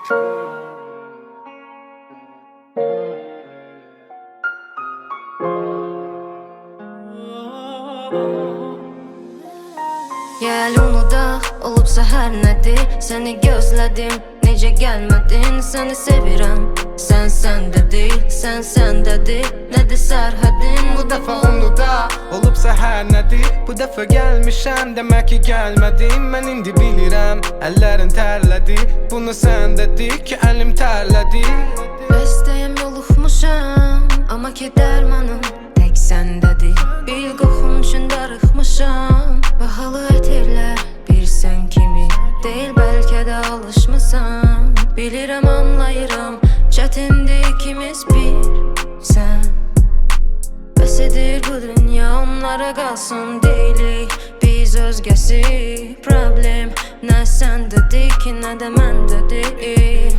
Gel unuda olubsa hər nədir, səni gözlədim, necə gəlmədin, səni sevirəm. Sən də deyil, sən də deyil, nədir sərhədin? Bu dəfə unuda olubsa hər nədir, bu dəfə gəlmişəm, demək ki gəlmədim. Mən indi bilirəm, əllərin tərlədi, bunu sən dedi ki əlim tərlədi. Bəstəyəm yoluxmuşam, amma ki dərmanım tək səndədir. Bil qoxun üçün darıxmışam, bahalı etirlər bir sən kimi deyil, bəlkə də alışmısan. Bilirəm, anlayıram, çətindir ikimiz bir sən. Bəs edir bu dünya, onlara qalsın deyilik biz özgəsi. Problem nə səndədir ki, nə də məndədir.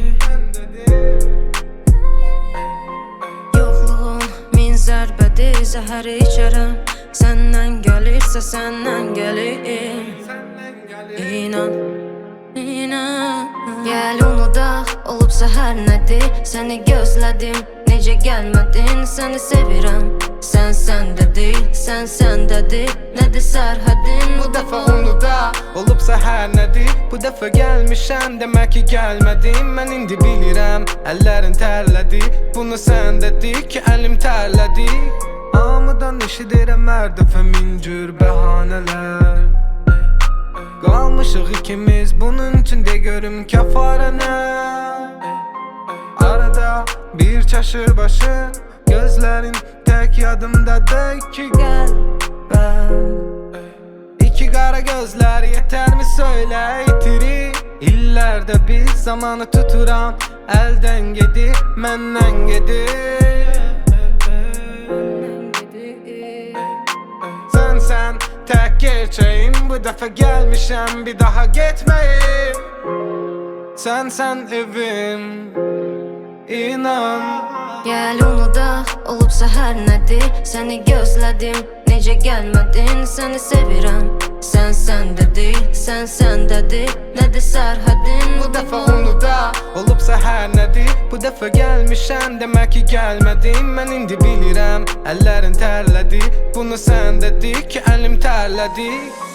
Yoxluğun min zərbədir, zəhəri içərəm, səndən gəlirsə səndən gəlir. İnan, inan. Gəl unudaq, olubsa hər nədir, səni gözlədim, necə gəlmədin, səni sevirəm. Sən də deyil, sən də deyil, nədir sərhədin? Bu dəfə unuda olubsa hər nədir, bu dəfə gəlmişəm, demək ki gəlmədim. Mən indi bilirəm, əllərin tərlədi, bunu sən dedi ki əlim tərlədi. Hamıdan eşidirəm hər dəfə min cür bəhanələr. Qalmışıq ikimiz, bunun üçün de görüm kəfarə nə? Arada bir çaşır başı, gözlərin tək yadımdadır ki qəlbəm. İki qara gözlər yetərmi söylə itiri? İllərdə bir zamanı tuturam, əldən gedir, məndən gedir. Sən tək gerçeğim, bu dəfə gəlmişəm, bir daha getməyim. Sən evim, inan. Gəl unudaq, olubsa hər nədir, səni gözlədim, necə gəlmədin, səni sevirəm. Sən də deyil, sən də deyil, nədir sərhədin? Bu dəfə unuda olubsa hər nədir, bu dəfə gəlmişəm, demək ki gəlmədim. Mən indi bilirəm, əllərin tərlədi, bunu sən dedi ki əlim tərlədi.